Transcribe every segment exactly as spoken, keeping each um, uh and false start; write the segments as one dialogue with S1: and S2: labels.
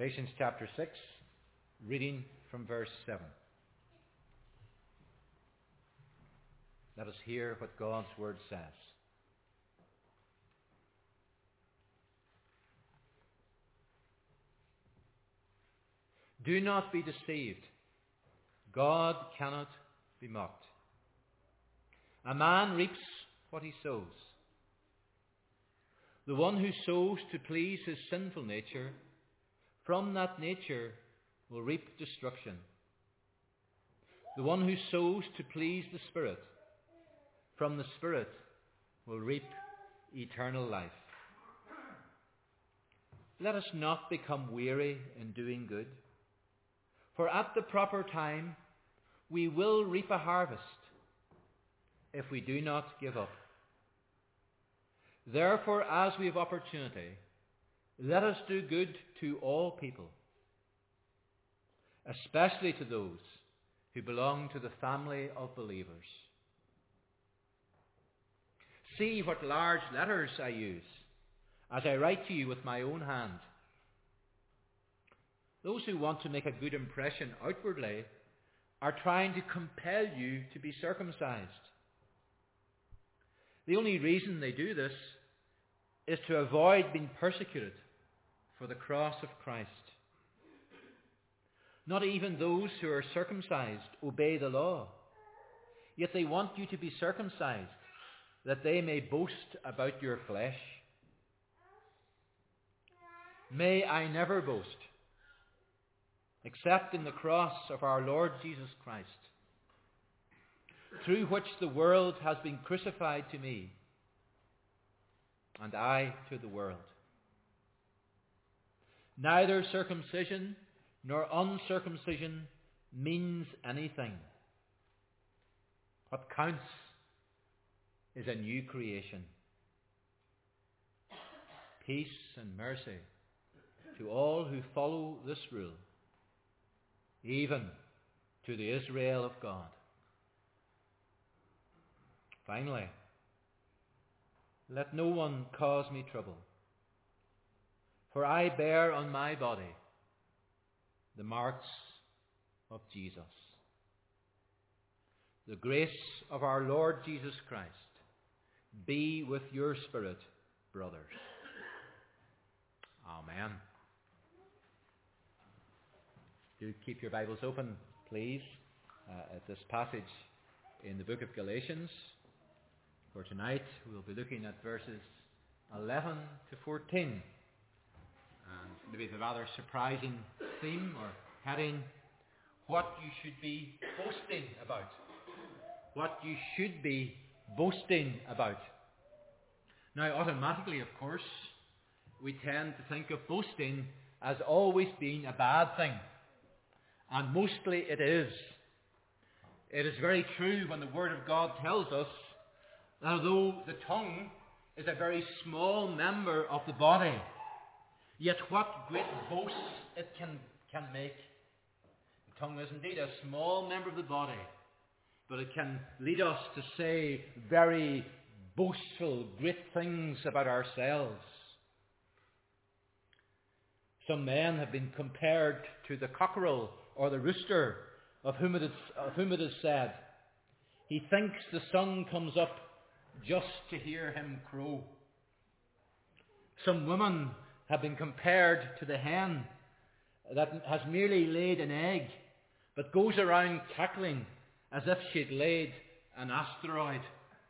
S1: Galatians chapter six, reading from verse seven. Let us hear what God's word says. Do not be deceived. God cannot be mocked. A man reaps what he sows. The one who sows to please his sinful nature, from that nature will reap destruction. The one who sows to please the Spirit, from the Spirit will reap eternal life. Let us not become weary in doing good, for at the proper time we will reap a harvest if we do not give up. Therefore, as we have opportunity, let us do good to all people, especially to those who belong to the family of believers. See what large letters I use as I write to you with my own hand. Those who want to make a good impression outwardly are trying to compel you to be circumcised. The only reason they do this is to avoid being persecuted for the cross of Christ. Not even those who are circumcised obey the law, yet they want you to be circumcised, that they may boast about your flesh. May I never boast, except in the cross of our Lord Jesus Christ, through which the world has been crucified to me, and I to the world. Neither circumcision nor uncircumcision means anything. What counts is a new creation. Peace and mercy to all who follow this rule, even to the Israel of God. Finally, let no one cause me trouble, for I bear on my body the marks of Jesus. The grace of our Lord Jesus Christ be with your spirit, brothers. Amen. Do keep your Bibles open, please, uh, at this passage in the book of Galatians. For tonight we'll be looking at verses eleven to fourteen. And maybe the rather surprising theme or heading, what you should be boasting about. What you should be boasting about. Now, automatically, of course, we tend to think of boasting as always being a bad thing. And mostly it is. It is very true when the Word of God tells us that although the tongue is a very small member of the body, yet what great boasts it can, can make. The tongue is indeed a small member of the body, but it can lead us to say very boastful, great things about ourselves. Some men have been compared to the cockerel or the rooster, of whom it is, of whom it is said, he thinks the sun comes up just to hear him crow. Some women have been compared to the hen that has merely laid an egg, but goes around cackling as if she'd laid an asteroid.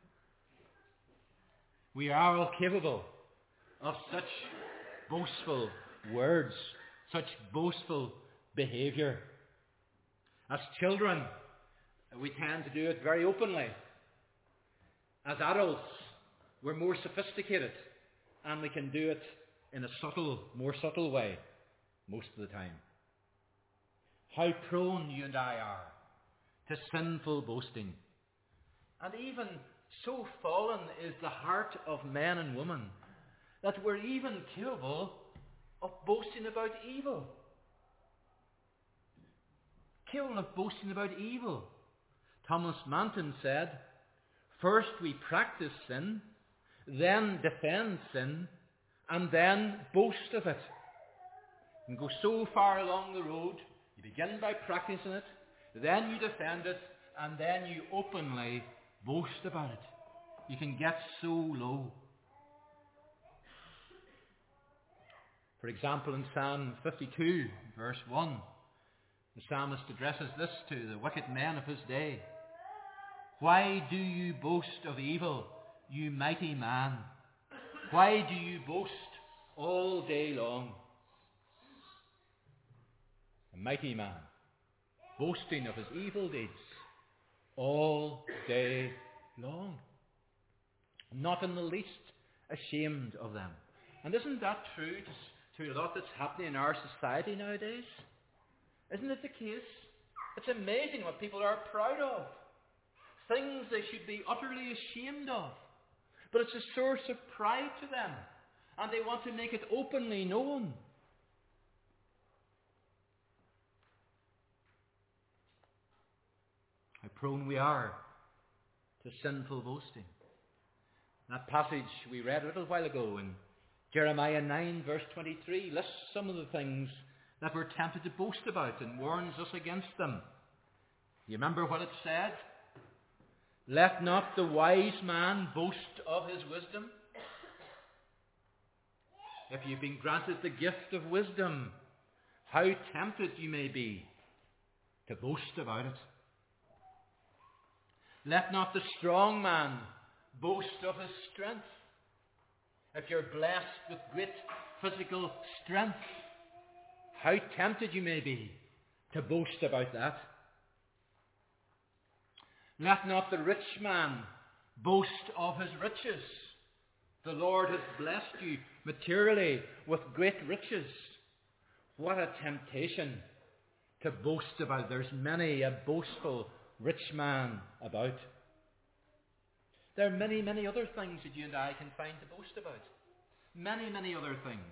S1: We are all capable of such boastful words, such boastful behaviour. As children, we tend to do it very openly. As adults, we're more sophisticated, and we can do it in a subtle, more subtle way most of the time. How prone you and I are to sinful boasting. And even so fallen is the heart of men and women that we're even capable of boasting about evil. Capable of boasting about evil. Thomas Manton said, first we practice sin, then defend sin, and then boast of it. and go so far along the road, you begin by practicing it, then you defend it, and then you openly boast about it. You can get so low. For example, in Psalm fifty-two, verse one, the psalmist addresses this to the wicked men of his day. Why do you boast of evil, you mighty man? Why do you boast all day long? A mighty man, boasting of his evil deeds all day long. Not in the least ashamed of them. And isn't that true to, to a lot that's happening in our society nowadays? Isn't it the case? It's amazing what people are proud of. Things they should be utterly ashamed of. But it's a source of pride to them. And they want to make it openly known. How prone we are to sinful boasting. That passage we read a little while ago in Jeremiah nine verse twenty-three lists some of the things that we're tempted to boast about and warns us against them. You remember what it said? Let not the wise man boast of his wisdom. If you've been granted the gift of wisdom, how tempted you may be to boast about it. Let not the strong man boast of his strength. If you're blessed with great physical strength, how tempted you may be to boast about that. Let not the rich man boast of his riches. The Lord has blessed you materially with great riches. What a temptation to boast about. There's many a boastful rich man about. There are many, many other things that you and I can find to boast about. Many, many other things.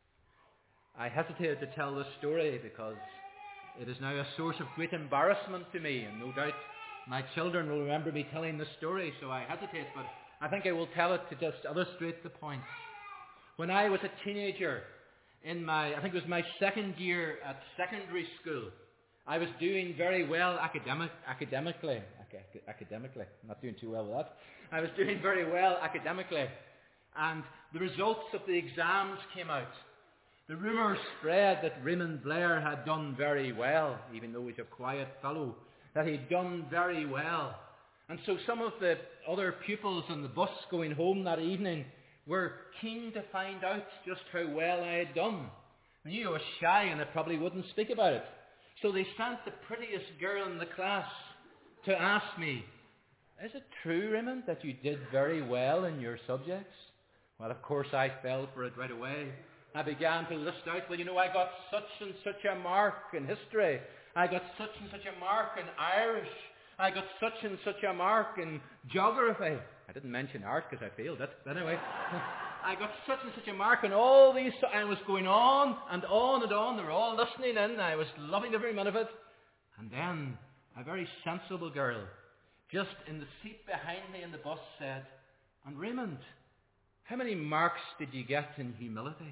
S1: I hesitated to tell this story because it is now a source of great embarrassment to me, and no doubt my children will remember me telling this story, so I hesitate, but I think I will tell it to just illustrate the point. When I was a teenager, in my, I think it was my second year at secondary school, I was doing very well academic, academically. Academically. I'm not doing too well with that. I was doing very well academically. And the results of the exams came out. The rumour spread that Raymond Blair had done very well, even though he's a quiet fellow, that he'd done very well. And so some of the other pupils on the bus going home that evening were keen to find out just how well I had done. They knew I was shy and I probably wouldn't speak about it. So they sent the prettiest girl in the class to ask me, is it true, Raymond, that you did very well in your subjects? Well, of course, I fell for it right away. I began to list out, well, you know, I got such and such a mark in history. I got such and such a mark in Irish. I got such and such a mark in geography. I didn't mention art because I failed it. But anyway, I got such and such a mark in all these. I was going on and on and on. They were all listening in. I was loving every minute of it. And then a very sensible girl, just in the seat behind me in the bus, said, and Raymond, how many marks did you get in humility?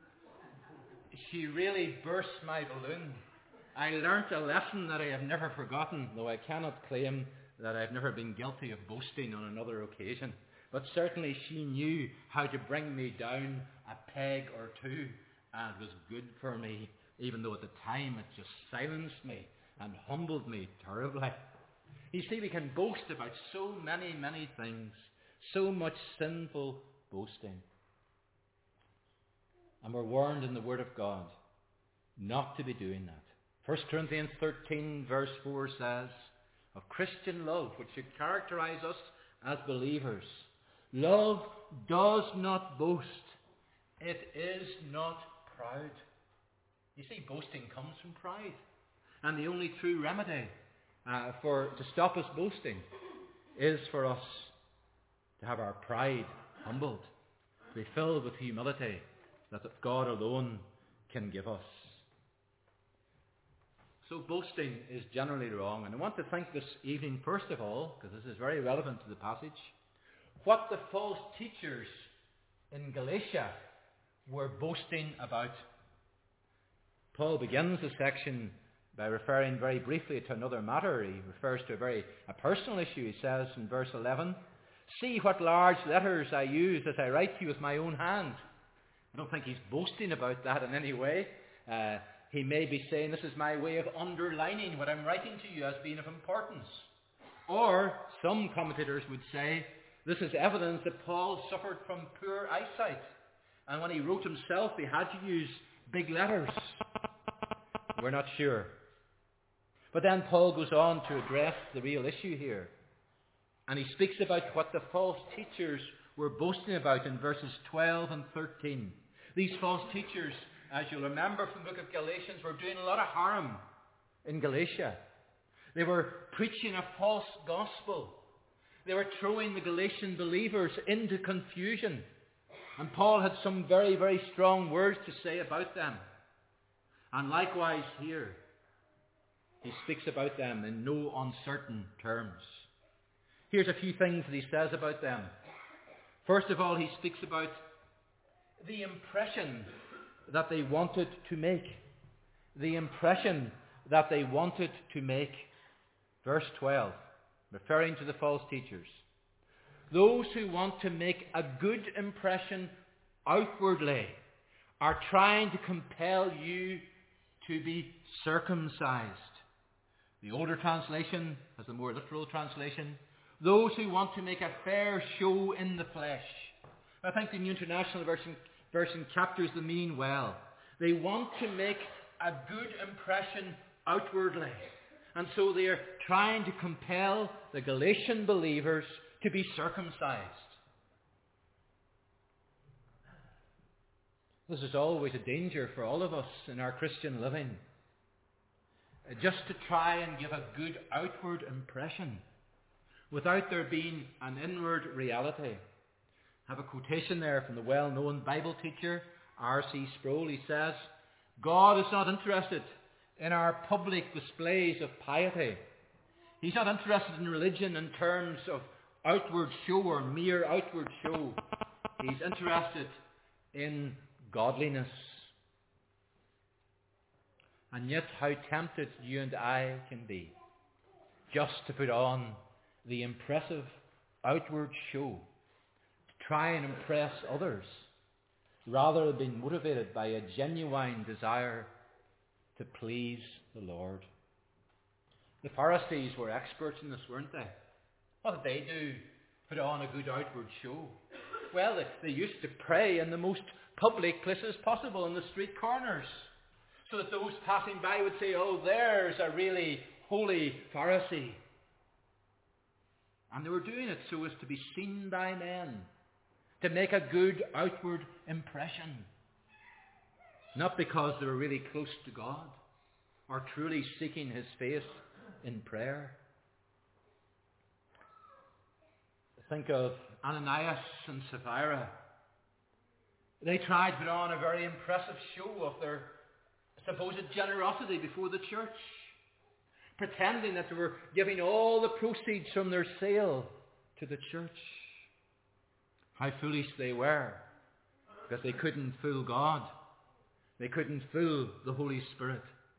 S1: She really burst my balloon. I learnt a lesson that I have never forgotten, though I cannot claim that I've never been guilty of boasting on another occasion. But certainly she knew how to bring me down a peg or two, and it was good for me, even though at the time it just silenced me and humbled me terribly. You see, we can boast about so many, many things, so much sinful boasting. And we're warned in the Word of God not to be doing that. First Corinthians thirteen verse four says, of Christian love, which should characterize us as believers, love does not boast. It is not proud. You see, boasting comes from pride. And the only true remedy uh, for to stop us boasting is for us to have our pride humbled, to be filled with humility that God alone can give us. So boasting is generally wrong. And I want to think this evening, first of all, because this is very relevant to the passage, what the false teachers in Galatia were boasting about. Paul begins the section by referring very briefly to another matter. He refers to a very a personal issue. He says in verse eleven, "See what large letters I use as I write to you with my own hand." I don't think he's boasting about that in any way. Uh, he may be saying, this is my way of underlining what I'm writing to you as being of importance. Or, some commentators would say, this is evidence that Paul suffered from poor eyesight. And when he wrote himself, he had to use big letters. We're not sure. But then Paul goes on to address the real issue here. And he speaks about what the false teachers were boasting about in verses twelve and thirteen. These false teachers, as you'll remember from the book of Galatians, were doing a lot of harm in Galatia. They were preaching a false gospel. They were throwing the Galatian believers into confusion. And Paul had some very, very strong words to say about them. And likewise here, he speaks about them in no uncertain terms. Here's a few things that he says about them. First of all, he speaks about the impression that they wanted to make. The impression that they wanted to make. Verse twelve, referring to the false teachers. Those who want to make a good impression outwardly are trying to compel you to be circumcised. The older translation has a more literal translation. Those who want to make a fair show in the flesh. I think the New International Version, version captures the meaning well. They want to make a good impression outwardly. And so they are trying to compel the Galatian believers to be circumcised. This is always a danger for all of us in our Christian living. Just to try and give a good outward impression without there being an inward reality. I have a quotation there from the well-known Bible teacher, R C Sproul. He says, God is not interested in our public displays of piety. He's not interested in religion in terms of outward show or mere outward show. He's interested in godliness. And yet how tempted you and I can be just to put on the impressive outward show, to try and impress others, rather than being motivated by a genuine desire to please the Lord. The Pharisees were experts in this, weren't they? What did they do? Put on a good outward show. Well, they, they used to pray in the most public places possible, in the street corners, so that those passing by would say, oh, there's a really holy Pharisee. And they were doing it so as to be seen by men, to make a good outward impression. Not because they were really close to God or truly seeking his face in prayer. Think of Ananias and Sapphira. They tried to put on a very impressive show of their supposed generosity before the church, pretending that they were giving all the proceeds from their sale to the church. How foolish they were, because they couldn't fool God. They couldn't fool the Holy Spirit.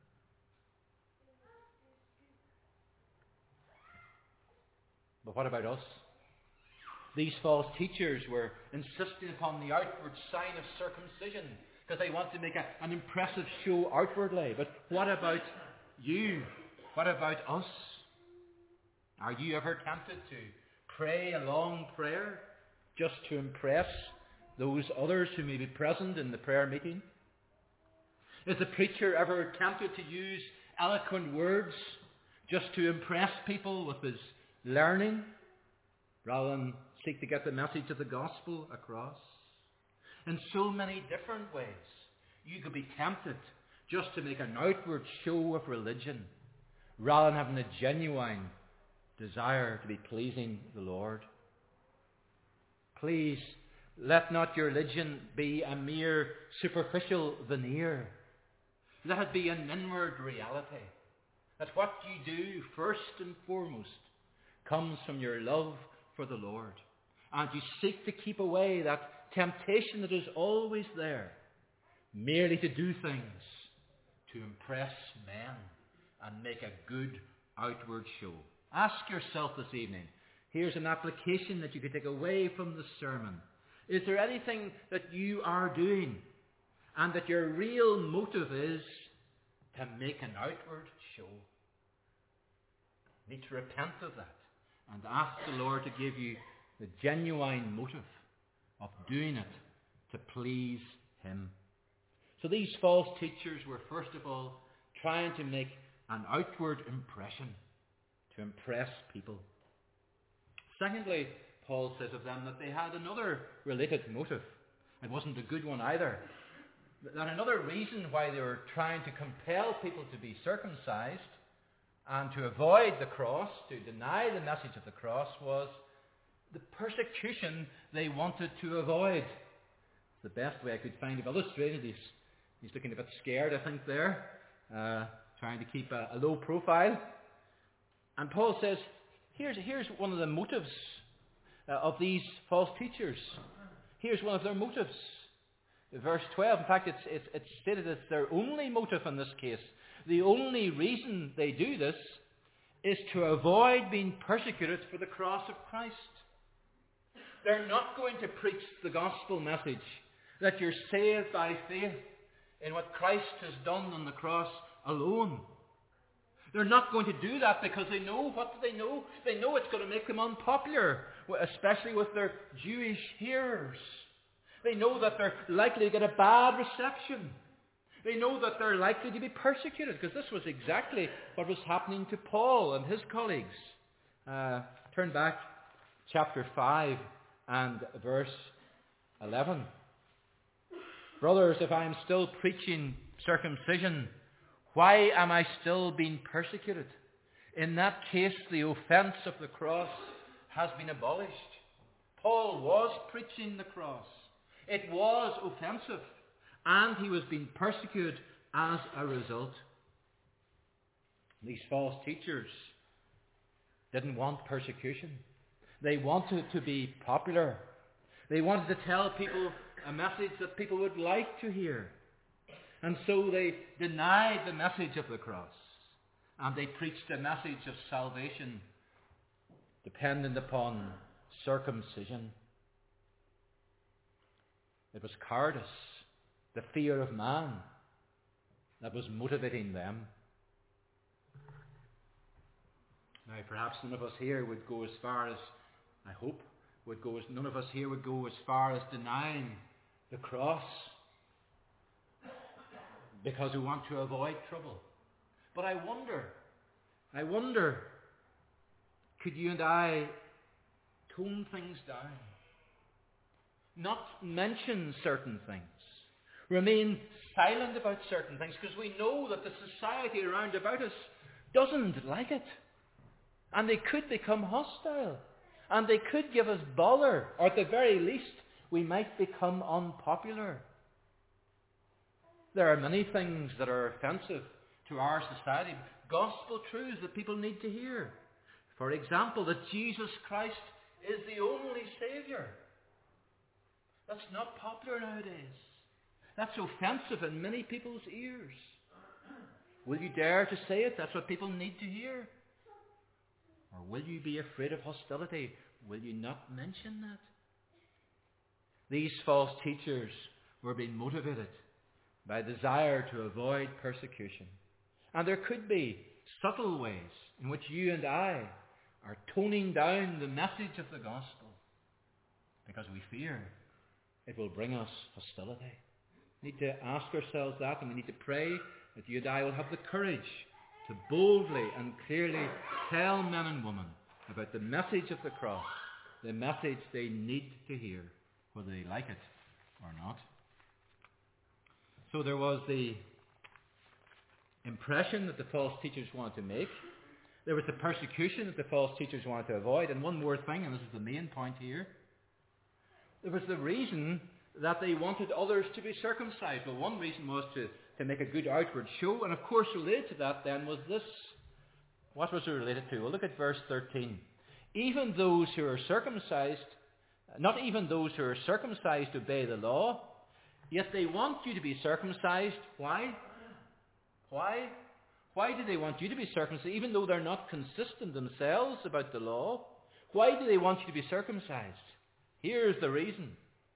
S1: But what about us? These false teachers were insisting upon the outward sign of circumcision because they want to make a, an impressive show outwardly. But what about you? What about us? Are you ever tempted to pray a long prayer just to impress those others who may be present in the prayer meeting? Is the preacher ever tempted to use eloquent words just to impress people with his learning rather than seek to get the message of the gospel across? In so many different ways, you could be tempted just to make an outward show of religion rather than having a genuine desire to be pleasing the Lord. Please, let not your religion be a mere superficial veneer. Let it be an inward reality. That what you do, first and foremost, comes from your love for the Lord. And you seek to keep away that temptation that is always there, merely to do things to impress men and make a good outward show. Ask yourself this evening, here's an application that you could take away from the sermon. Is there anything that you are doing and that your real motive is to make an outward show? You need to repent of that and ask the Lord to give you the genuine motive of doing it to please Him. So these false teachers were first of all trying to make an outward impression, to impress people. Secondly, Paul says of them that they had another related motive. It wasn't a good one either. That another reason why they were trying to compel people to be circumcised and to avoid the cross, to deny the message of the cross, was the persecution they wanted to avoid. It's the best way I could find of illustrating this. He's looking a bit scared, I think, there, uh, trying to keep a, a low profile. And Paul says, here's, here's one of the motives uh, of these false teachers. Here's one of their motives. Verse twelve, in fact, it's, it's, it's stated as their only motive in this case. The only reason they do this is to avoid being persecuted for the cross of Christ. They're not going to preach the gospel message that you're saved by faith in what Christ has done on the cross alone. They're not going to do that because they know, what do they know? They know it's going to make them unpopular, especially with their Jewish hearers. They know that they're likely to get a bad reception. They know that they're likely to be persecuted, because this was exactly what was happening to Paul and his colleagues. Uh, turn back chapter five and verse eleven. Brothers, if I am still preaching circumcision, why am I still being persecuted? In that case, the offense of the cross has been abolished. Paul was preaching the cross. It was offensive, and he was being persecuted as a result. These false teachers didn't want persecution. They wanted to be popular. They wanted to tell people a message that people would like to hear. And so they denied the message of the cross. And they preached a message of salvation dependent upon circumcision. It was cowardice, the fear of man, that was motivating them. Now, perhaps none of us here would go as far as, I hope, would go as, none of us here would go as far as denying the cross because we want to avoid trouble. But I wonder, I wonder, could you and I tone things down? Not mention certain things. Remain silent about certain things, because we know that the society around about us doesn't like it. And they could become hostile. And they could give us bother. Or at the very least, we might become unpopular. There are many things that are offensive to our society. Gospel truths that people need to hear. For example, that Jesus Christ is the only Saviour. That's not popular nowadays. That's offensive in many people's ears. Will you dare to say it? That's what people need to hear. Or will you be afraid of hostility? Will you not mention that? These false teachers were being motivated by desire to avoid persecution. And there could be subtle ways in which you and I are toning down the message of the gospel because we fear it will bring us hostility. We need to ask ourselves that, and we need to pray that you and I will have the courage to boldly and clearly tell men and women about the message of the cross, the message they need to hear, whether they like it or not. So there was the impression that the false teachers wanted to make. There was the persecution that the false teachers wanted to avoid. And one more thing, and this is the main point here. There was the reason that they wanted others to be circumcised. Well, one reason was to, to make a good outward show. And of course, related to that then was this. What was it related to? Well, look at verse thirteen. Even those who are circumcised, not even those who are circumcised obey the law, yet they want you to be circumcised. Why? Why? Why do they want you to be circumcised, even though they're not consistent themselves about the law? Why do they want you to be circumcised? Here's the reason.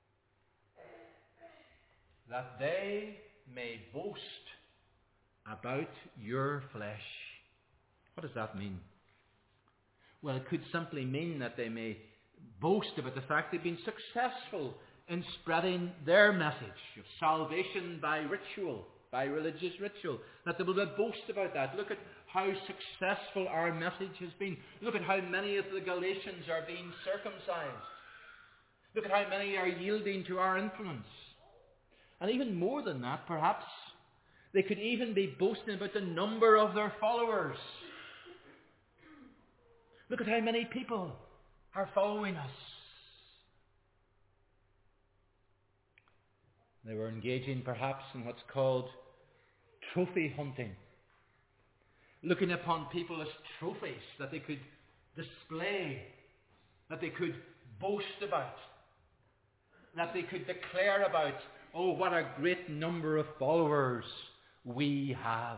S1: That they may boast about your flesh. What does that mean? Well, it could simply mean that they may boast about the fact they've been successful in spreading their message of salvation by ritual, by religious ritual. That they will boast about that. Look at how successful our message has been. Look at how many of the Galatians are being circumcised. Look at how many are yielding to our influence. And even more than that, perhaps, they could even be boasting about the number of their followers. Look at how many people are following us. They were engaging perhaps in what's called trophy hunting. Looking upon people as trophies that they could display, that they could boast about, that they could declare about. Oh, what a great number of followers we have.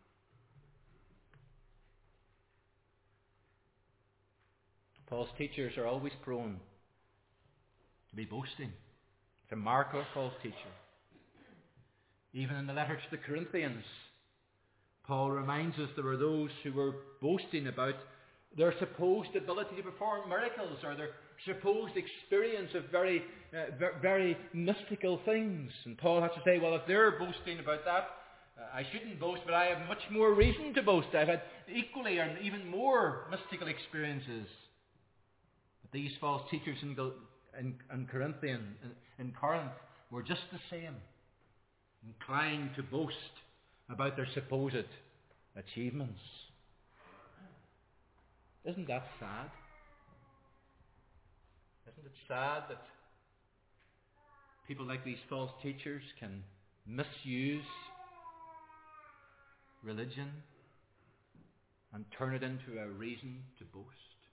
S1: Paul's teachers are always prone to be boasting. It's a mark of a false teacher. Even in the letter to the Corinthians, Paul reminds us there were those who were boasting about their supposed ability to perform miracles or their supposed experience of very, uh, very mystical things. And Paul has to say, well, if they're boasting about that, uh, I shouldn't boast, but I have much more reason to boast. I've had equally or even more mystical experiences. But these false teachers in, in, in, Corinthian, in, in Corinth were just the same, inclined to boast about their supposed achievements. Isn't that sad? Isn't it sad that people like these false teachers can misuse religion and turn it into a reason to boast?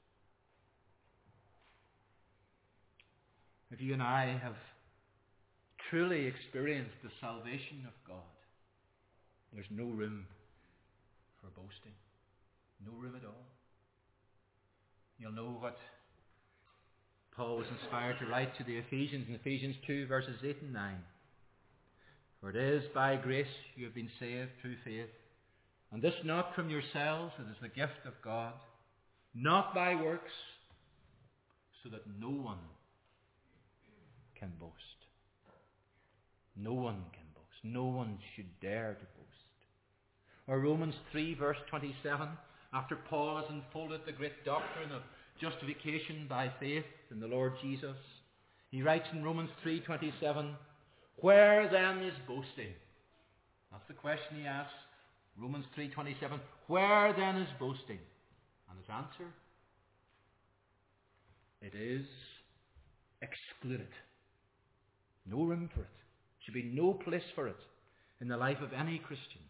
S1: If you and I have truly experienced the salvation of God, there's no room for boasting. No room at all. You'll know what Paul was inspired to write to the Ephesians in Ephesians two, verses eight and nine. For it is by grace you have been saved through faith, and this not from yourselves, it is the gift of God, not by works, so that no one can boast. No one can boast. No one should dare to boast. Or Romans three, verse twenty-seven, after Paul has unfolded the great doctrine of justification by faith in the Lord Jesus, he writes in Romans three twenty-seven, where then is boasting? That's the question he asks. Romans three twenty-seven, where then is boasting? And his answer, it is excluded. No room for it. Should be no place for it in the life of any Christian.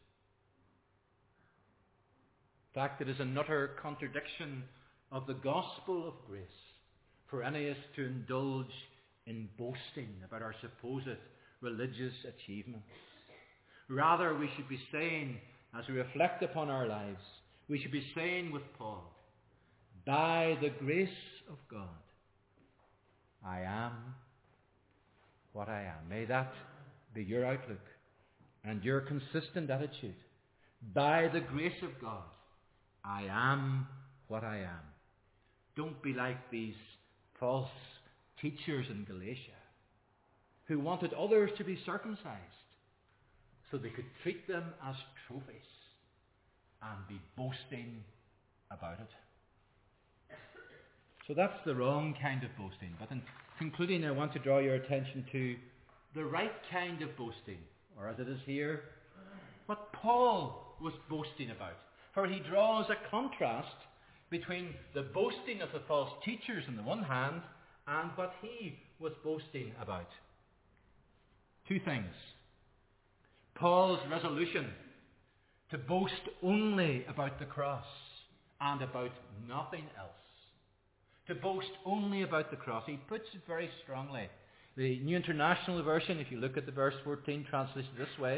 S1: In fact, it is an utter contradiction of the gospel of grace for any of us to indulge in boasting about our supposed religious achievements. Rather, we should be saying, as we reflect upon our lives, we should be saying with Paul, by the grace of God, I am what I am. May that be your outlook and your consistent attitude. By the grace of God, I am what I am. Don't be like these false teachers in Galatia who wanted others to be circumcised so they could treat them as trophies and be boasting about it. So that's the wrong kind of boasting. But in concluding, I want to draw your attention to the right kind of boasting, or as it is here, what Paul was boasting about. For he draws a contrast between the boasting of the false teachers on the one hand and what he was boasting about. Two things. Paul's resolution to boast only about the cross and about nothing else. To boast only about the cross. He puts it very strongly. The New International Version, if you look at the verse fourteen, translates it this way.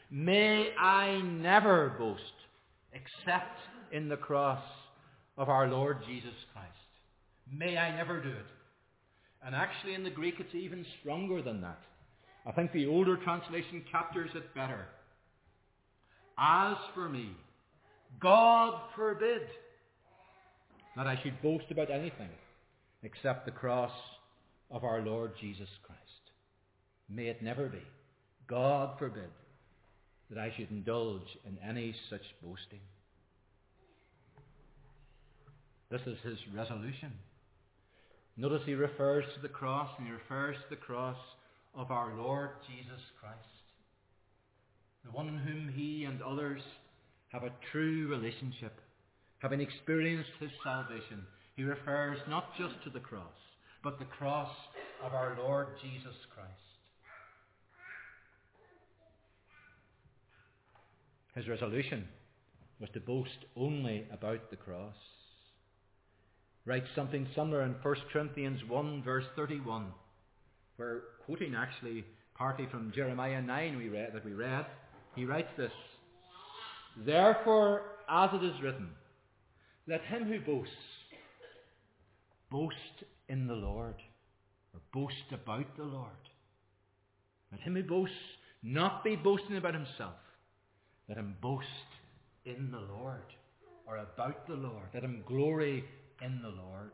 S1: May I never boast except in the cross of our Lord Jesus Christ. May I never do it. And actually in the Greek it's even stronger than that. I think the older translation captures it better. As for me, God forbid that I should boast about anything except the cross of our Lord Jesus Christ. May it never be. God forbid that I should indulge in any such boasting. This is his resolution. Notice he refers to the cross, and he refers to the cross of our Lord Jesus Christ, the one in whom he and others have a true relationship, having experienced his salvation. He refers not just to the cross, but the cross of our Lord Jesus Christ. His resolution was to boast only about the cross. Writes something similar in First Corinthians one verse thirty-one, where, quoting actually partly from Jeremiah nine we read, that we read, he writes this: Therefore, as it is written, let him who boasts boast in the Lord, or boast about the Lord. Let him who boasts not be boasting about himself. Let him boast in the Lord, or about the Lord. Let him glory in the Lord.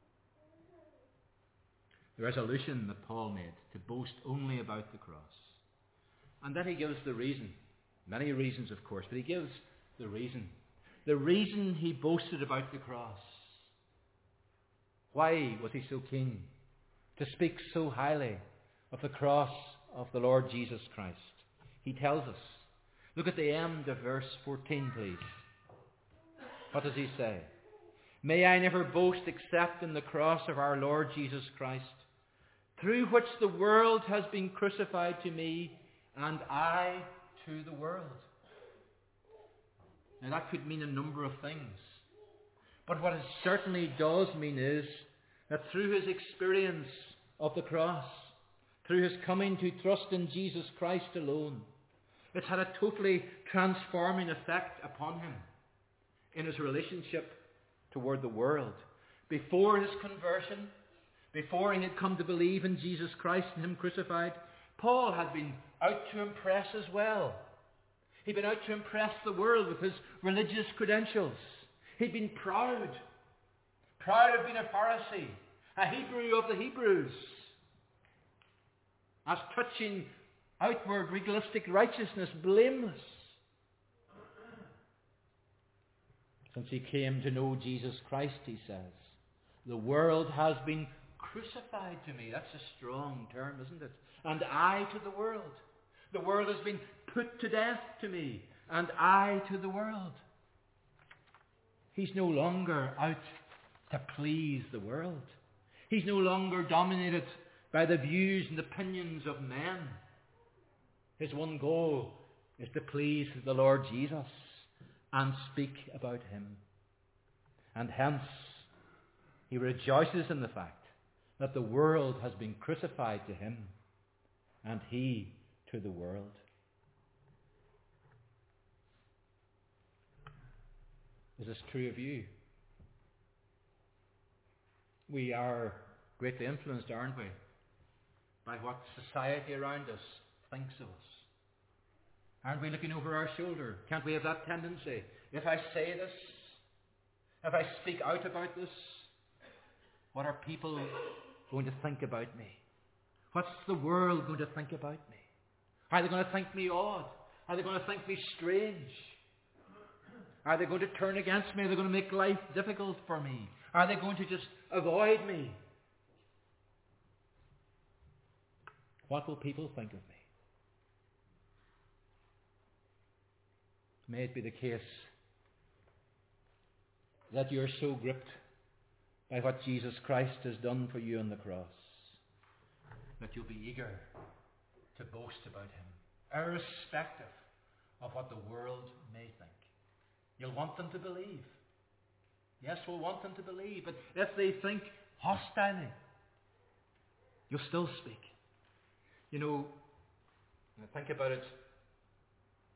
S1: The resolution that Paul made, to boast only about the cross. And then he gives the reason. Many reasons, of course, but he gives the reason. The reason he boasted about the cross. Why was he so keen to speak so highly of the cross of the Lord Jesus Christ? He tells us. Look at the end of verse fourteen, please. What does he say? May I never boast except in the cross of our Lord Jesus Christ, through which the world has been crucified to me, and I to the world. Now that could mean a number of things. But what it certainly does mean is that through his experience of the cross, through his coming to trust in Jesus Christ alone, it's had a totally transforming effect upon him in his relationship toward the world. Before his conversion, before he had come to believe in Jesus Christ and him crucified, Paul had been out to impress as well. He'd been out to impress the world with his religious credentials. He'd been proud, proud of being a Pharisee, a Hebrew of the Hebrews, as touching outward legalistic righteousness, blameless. Since he came to know Jesus Christ, he says, the world has been crucified to me. That's a strong term, isn't it? And I to the world. The world has been put to death to me, and I to the world. He's no longer out to please the world. He's no longer dominated by the views and opinions of men. His one goal is to please the Lord Jesus and speak about him. And hence, he rejoices in the fact that the world has been crucified to him, and he to the world. Is this true of you? We are greatly influenced, aren't we, by what society around us thinks of us. Aren't we looking over our shoulder? Can't we have that tendency? If I say this, if I speak out about this, what are people going to think about me? What's the world going to think about me? Are they going to think me odd? Are they going to think me strange? Are they going to turn against me? Are they going to make life difficult for me? Are they going to just avoid me? What will people think of me? May it be the case that you're so gripped by what Jesus Christ has done for you on the cross that you'll be eager to boast about him, irrespective of what the world may think. You'll want them to believe. Yes, we'll want them to believe, but if they think hostilely, you'll still speak. You know, think about it.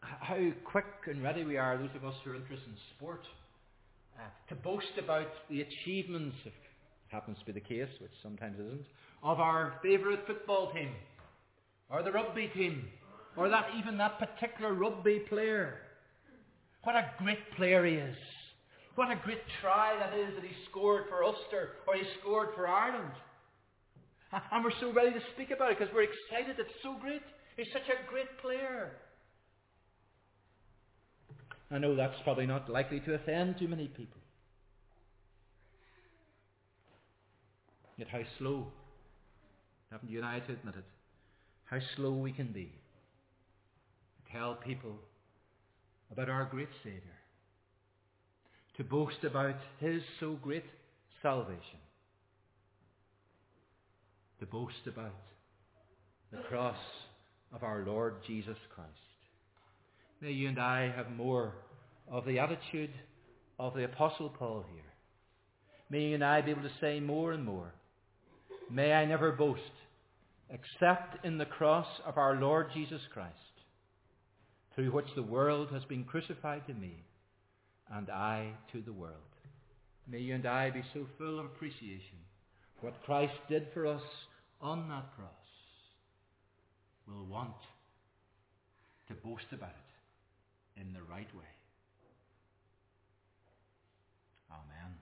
S1: how quick and ready we are, those of us who are interested in sport, uh, to boast about the achievements, if it happens to be the case, which sometimes isn't, of our favourite football team, or the rugby team, or that even that particular rugby player. What a great player he is. What a great try that is that he scored for Ulster, or he scored for Ireland. And we're so ready to speak about it because we're excited. It's so great. He's such a great player. I know that's probably not likely to offend too many people. Yet how slow, haven't you and I to admit it, how slow we can be to tell people about our great Saviour, to boast about His so great salvation, to boast about the cross of our Lord Jesus Christ. May you and I have more of the attitude of the Apostle Paul here. May you and I be able to say more and more, may I never boast except in the cross of our Lord Jesus Christ, through which the world has been crucified to me, and I to the world. May you and I be so full of appreciation for what Christ did for us on that cross. We'll want to boast about it in the right way. Amen.